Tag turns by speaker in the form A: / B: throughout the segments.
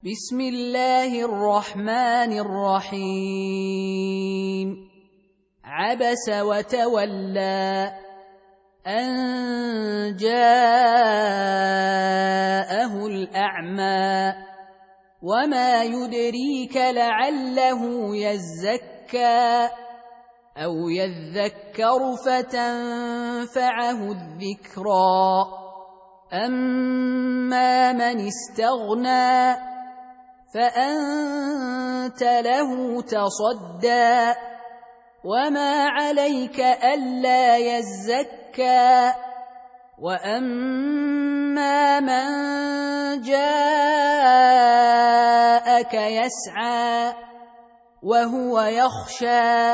A: بسم الله الرحمن الرحيم عبس وتولى أن جاءه الأعمى وما يدريك لعله يزكى أو يذكر فتنفعه الذكرى أما من استغنى فأنت له تصدى وما عليك ألا يزكى وأما من جاءك يسعى وهو يخشى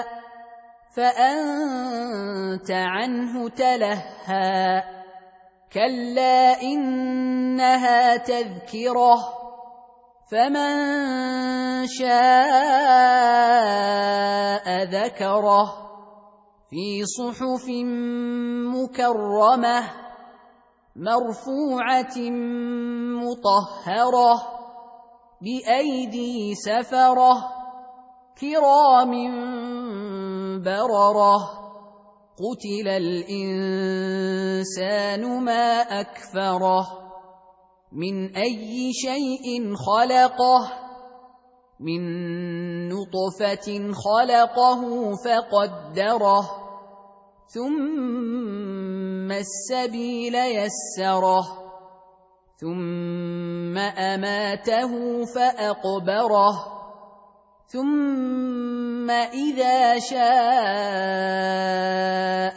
A: فأنت عنه تلهى كلا إنها تذكرة فمن شاء ذكره في صحف مكرمة مرفوعة مطهرة بأيدي سفرة كرام بررة قتل الإنسان ما أكفره من أي شيء خلقه من نطفة خلقه فقدره ثم السبيل يسره ثم أماته فأقبره ثم إذا شاء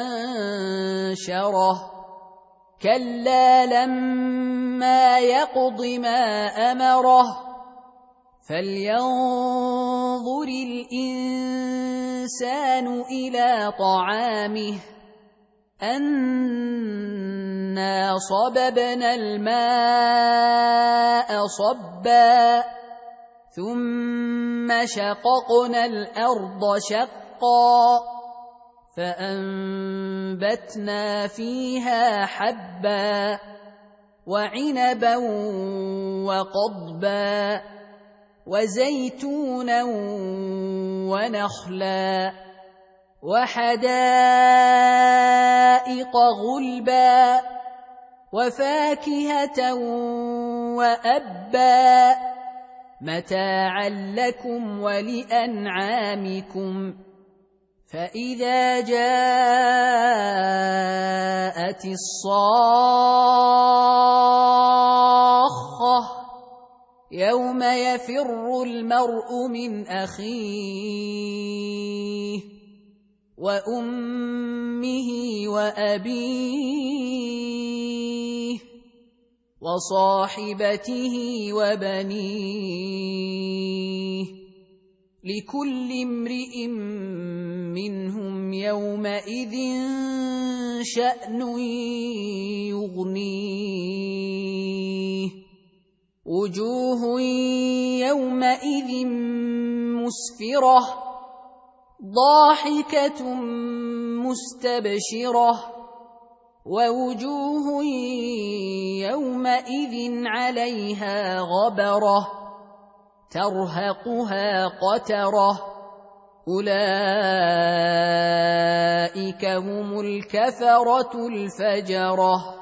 A: أنشره كلا لما يقض ما أمره فلينظر الإنسان إلى طعامه أنا صببنا الماء صبا ثم شققنا الأرض شقا فأنبتنا فيها حبا وعنبا وقضبا وزيتونا ونخلا وحدائق غلبا وفاكهة وأبا متاعا لكم ولأنعامكم فإذا جاءت الصاخة يوم يفر المرء من أخيه وأمه وأبيه وصاحبته وبنيه لكل امرئ منهم يومئذ شأن يغنيه وجوه يومئذ مسفرة ضاحكة مستبشرة ووجوه يومئذ عليها غبرة ترهقها قترة أولئك هم الكفرة الفجرة.